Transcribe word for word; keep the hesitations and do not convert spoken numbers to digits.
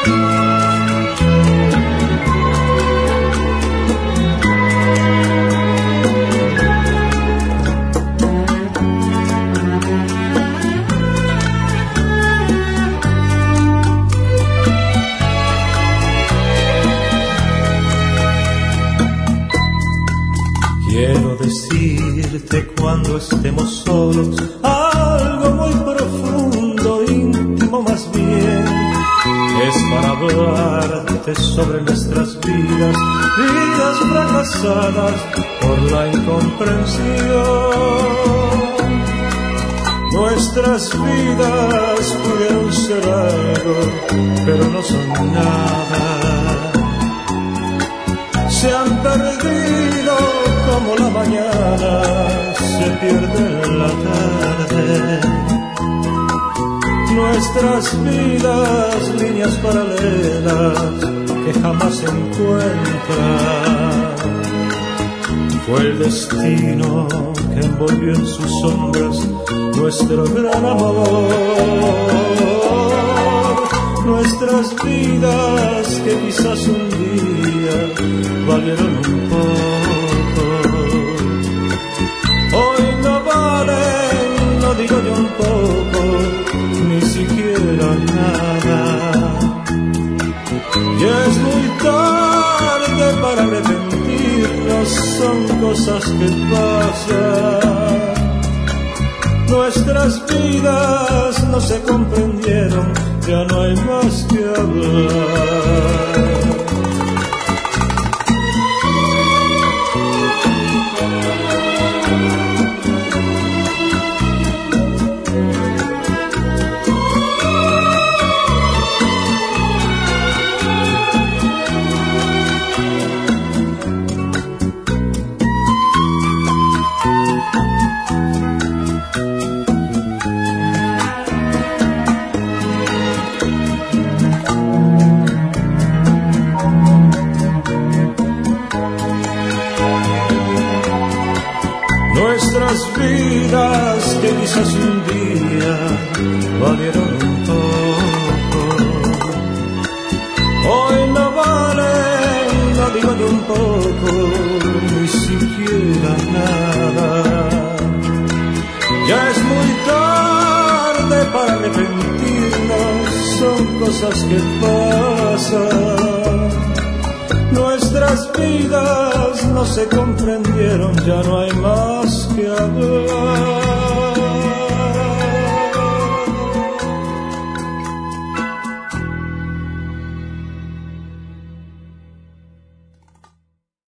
Quiero decirte cuando estemos solos algo muy profundo, íntimo más bien. Es para hablarte sobre nuestras vidas, vidas fracasadas por la incomprensión. Nuestras vidas pudieron ser algo, pero no son nada. Se han perdido como la mañana se pierde en la tarde. Nuestras vidas, líneas paralelas que jamás se encuentran. Fue el destino que envolvió en sus sombras nuestro gran amor. Nuestras vidas que quizás un día valieron un poco, hoy no valen, no digo yo un poco, ni siquiera nada. Ya es muy tarde para arrepentirnos, son cosas que pasan. Nuestras vidas no se comprendieron, ya no hay más que hablar. Nuestras vidas que quizás un día valieron un poco, hoy no valen, no digo yo un poco, ni siquiera nada. Ya es muy tarde para arrepentirnos, son cosas que pasan. Nuestras vidas no se comprendieron, ya no hay más que hablar.